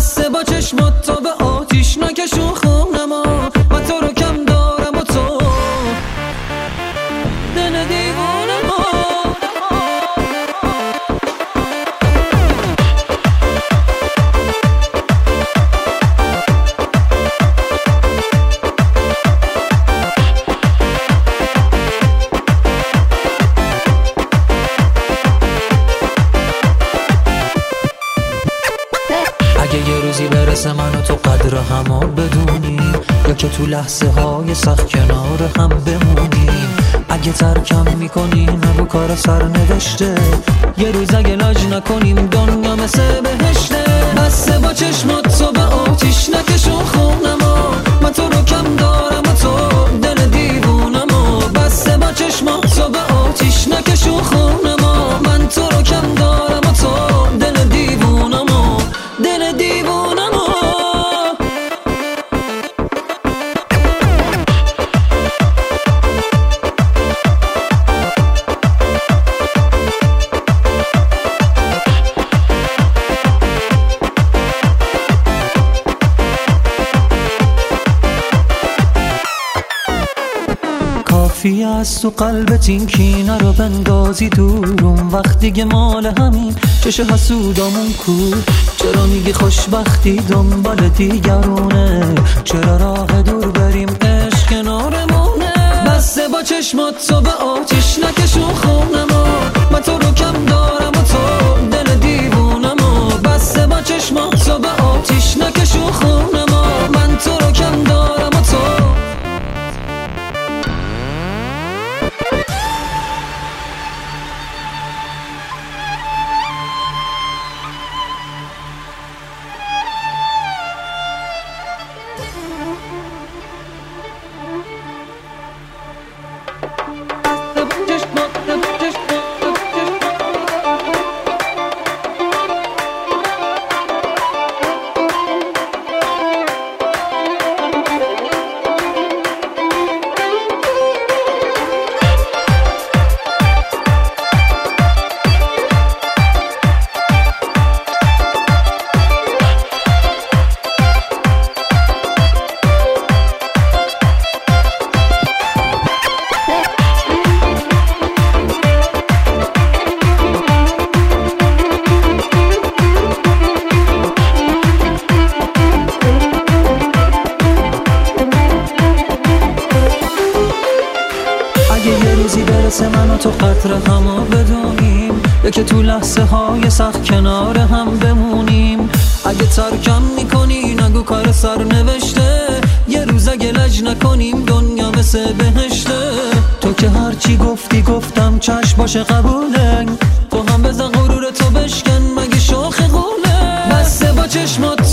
بسته با چشمات تا به آتیش نکشون خونما. من تو رو کم دارم و تو دل دیوونما. اگه یه روزی برسه من و تو قدر همو بدونیم، یا که تو لحظه های سخت کنار هم بمونیم. اگه ترکم میکنی نگو کار سر نوشته، یه روز اگه لاج نکنیم دنیا مثل بهشته. بسته با چشمات تو به آتیش نکشون خونما. من تو رو کم دارم و تو دل دیوونما. بسته با چشمات تو به آتیش نکشون خونما. من تو رو کم دارم و تو دل دیوونما. دل دیوونما. کافی است تو قلبت این کینه رو بندازی دورم. وقتی که مال همین چش حسودامون کو. چرا میگی خوشبختی دنبال دیگرونه؟ چرا راه دور بریم عشق کنارمونه؟ بسته با چشمات تو به آتیش نکشون خونما. من تو رو کم دارم و تو دل دیوونما. بسته با چشمات تو به آتیش نکشون خونما. من تو رو کم دارم و تو برسه من و تو قدر همو بدونیم، یا که تو لحظه های سخت کنار هم بمونیم. اگه ترکم میکنی نگو کار سر نوشته، یه روز اگه لج نکنیم دنیا مثل بهشته. تو که هرچی گفتی گفتم چشم باشه قبوله، تو هم بزن غرور تو بشکن مگه شاخ غوله. بسته با چشمات